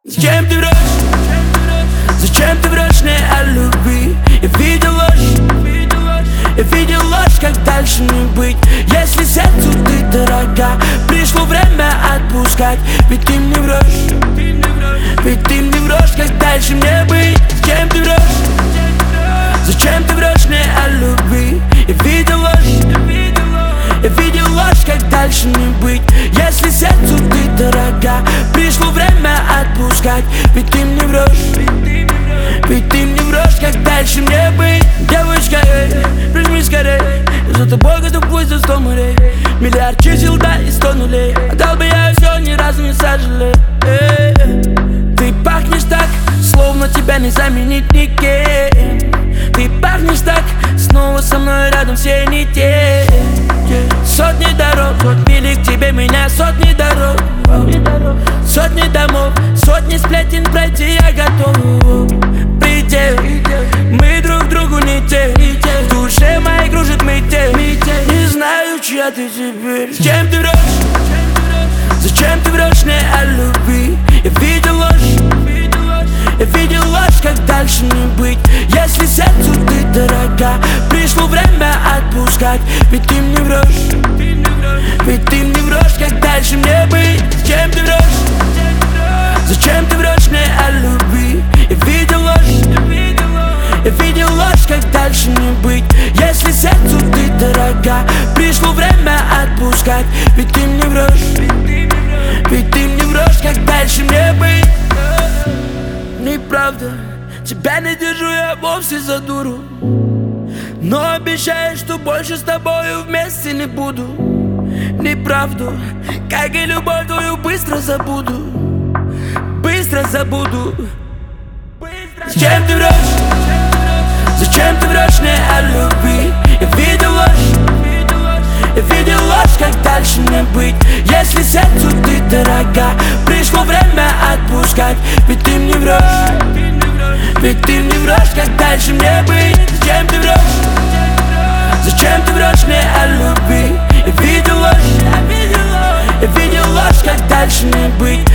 Зачем ты врешь? Зачем ты врешь мне о любви? Я видел ложь, я видел ложь, как дальше не быть. Если сердцу ты дорога, пришло время отпускать. Ведь ты мне врешь, ведь ты мне врешь, как дальше мне быть. Зачем ты врешь? Зачем ты врешь мне о любви? Я видел ложь, я видел ложь, как дальше не быть. Если сердцу ты дорога, пришло время отпускать. Ведь ты мне врешь, ведь ты мне врешь, как дальше мне быть. Девочка, прижми скорей, за тобой готов пусть за 100 морей. Миллиард чисел, да, и 100 нулей. Отдал бы я все, ни разу не сожалею. Ты пахнешь так, словно тебя не заменить никем. Ты пахнешь так, снова со мной рядом все не те. Сотни дорог, мили к тебе меня, сотни дорог, сотни домов, сотни сплетен пройти я готов. Предел, мы друг другу не те. В душе моей кружит метель. Не знаю, чья ты теперь. Зачем ты врешь? Зачем ты врешь мне о любви? Я видел ложь, я видел ложь, как дальше не быть. Если сердцу ты дорога, пришло время отпускать. Ведь ты мне врешь, ведь ты мне врешь, как дальше мне быть. Зачем ты врешь? Зачем ты врешь мне о любви? Я видел ложь, я видел ложь, как дальше не быть. Если сердцу ты дорога, пришло время отпускать. Ведь ты мне врешь, ведь ты мне врешь, как дальше мне быть. Неправда, тебя не держу я вовсе за дуру, но обещаю, что больше с тобою вместе не буду. Неправду, как и любовь твою, быстро забуду, быстро забуду. Зачем ты врешь? Зачем ты врешь мне о любви? Я видел ложь, я видел ложь, как дальше не быть. Если сердцу ты дорога, пришло время отпускать. Ведь ты мне врешь, ведь ты мне врешь, как дальше мне быть. Зачем ты врешь? Зачем ты врешь мне о любви? Я видел ложь, я видел ложь, как дальше не быть.